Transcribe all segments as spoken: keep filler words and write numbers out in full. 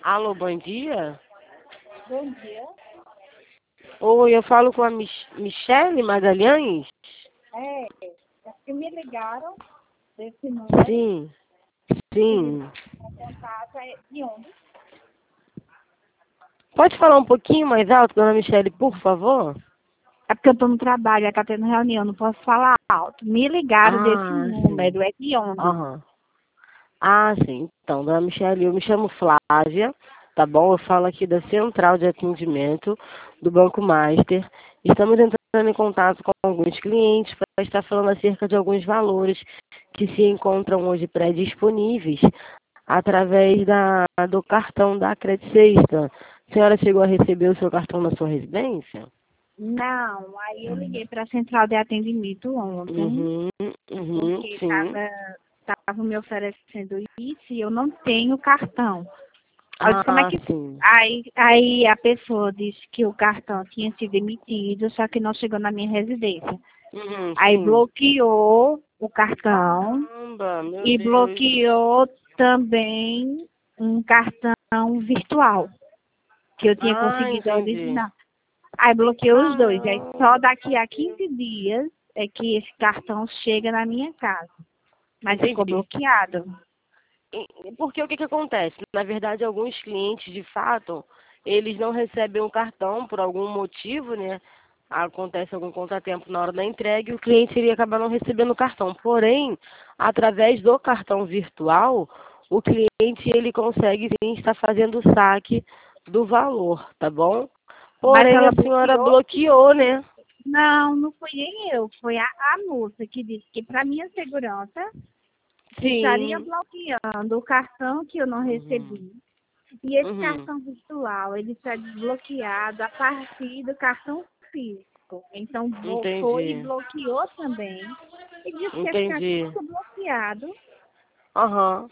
Alô, bom dia? Bom dia. Oi, eu falo com a Mich Michele Magalhães? É, é que me ligaram desse número Sim, que diz sim. que o contato é de onde? Pode falar um pouquinho mais alto, dona Michele, por favor? É porque eu estou no trabalho, está tendo reunião, não posso falar alto. Me ligaram desse Ah, sim. número, é de onde? Aham. Ah, sim. Então, dona Michele, eu me chamo Flávia, tá bom? Eu falo aqui da Central de Atendimento do Banco Master. Estamos entrando em contato com alguns clientes para estar falando acerca de alguns valores que se encontram hoje pré-disponíveis através da, do cartão da Credit Sexta. A senhora chegou a receber o seu cartão na sua residência? Não, aí eu liguei para a central de atendimento ontem, Uhum, uhum, porque sim. estava me oferecendo isso e eu não tenho cartão. Aí eu disse, como é Ah, que... sim. Aí, aí a pessoa disse que o cartão tinha sido emitido, só que não chegou na minha residência. Uhum, Aí sim. bloqueou o cartão Caramba, meu e Deus. bloqueou também um cartão virtual, que eu tinha Ah, conseguido entendi. original. Aí bloqueou os dois. Aí só Caramba. daqui a quinze dias é que esse cartão chega na minha casa. Mas ficou Entendi. bloqueado. E- Porque o que que acontece? Na verdade, alguns clientes, de fato, eles não recebem o cartão por algum motivo, né? Acontece algum contratempo na hora da entrega e o cliente iria acabar não recebendo o cartão. Porém, através do cartão virtual, o cliente ele consegue sim estar fazendo o saque do valor, tá bom? Mas Porém, ela a senhora bloqueou. bloqueou, né? Não, não fui nem eu. Foi a, a moça que disse que para minha segurança estaria Sim. bloqueando o cartão que eu não Uhum. recebi. E esse Uhum. cartão virtual, ele está desbloqueado a partir do cartão físico. Então, vo- foi e Entendi. bloqueou também. E disse que ia ficar Entendi. tudo bloqueado Aham.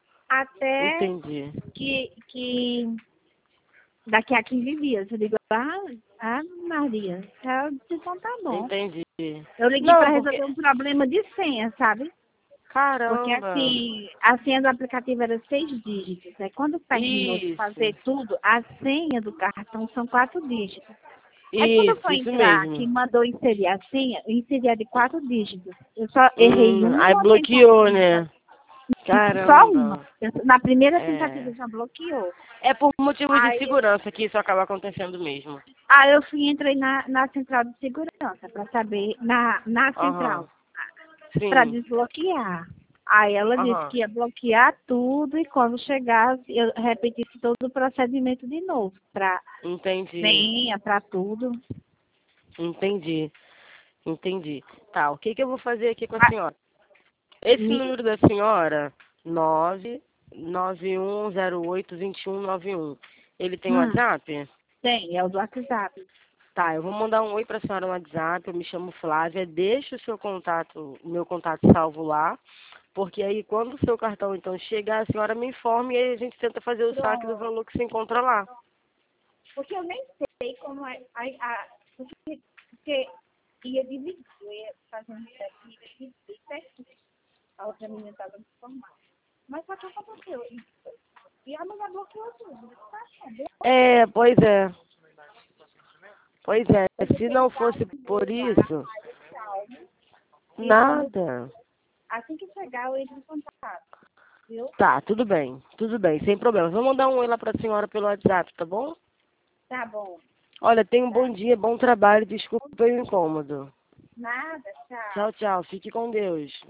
até Entendi. que, que daqui a quinze dias. Eu digo, ah, ah Maria, ela disse, então tá bom. Entendi. Eu liguei para Não, porque. resolver um problema de senha, sabe? Porque Caramba! assim, a senha do aplicativo era seis dígitos. Aí quando terminou de Isso. fazer tudo, a senha do cartão são quatro dígitos. Aí quando Isso, foi isso entrar, que mesmo. mandou inserir a senha, eu inseri a de quatro dígitos. Eu só errei Hum, aí uma bloqueou, tentativa. né? Só uma. Caramba. Eu- na primeira É. tentativa já bloqueou. É por motivos de Aí, segurança que isso acaba acontecendo mesmo. aí eu fui e entrei na, na central de segurança para saber, na, na central, Aham. para Sim. desbloquear. Aí ela disse Aham. que ia bloquear tudo e quando chegasse, eu repetisse todo o procedimento de novo, para Entendi. senha, para tudo. Entendi. Entendi. Tá, o que que eu vou fazer aqui com a Ah, senhora? Esse me- número da senhora, nove nove um zero oito dois um nove um, ele tem hum, WhatsApp? tem, é o do WhatsApp. Tá, eu vou mandar um oi pra senhora no WhatsApp, eu me chamo Flávia, deixa o seu contato, o meu contato salvo lá, porque aí quando o seu cartão então chegar, a senhora me informa e aí a gente tenta fazer o saque do Pronto. valor que se encontra lá. Porque eu nem sei como é. A, a, porque, porque ia dividir, eu ia fazer um cheque, ia dividir certinho. A outra menina estava me informando. Mas só que aconteceu. E, e a mulher bloqueou tudo. Tá, é, É, pois é, pois é, eu vou se não tentar fosse por ligar isso, mais calmo. E quando, nada. assim que chegar, eu entro em contato. Viu? Tá, tudo bem, tudo bem, sem problema. Vou mandar um oi lá pra senhora pelo WhatsApp, tá bom? Tá bom. Olha, tenha um bom Tá. dia, bom trabalho, desculpa o incômodo. Nada, tchau. Tchau, tchau, fique com Deus.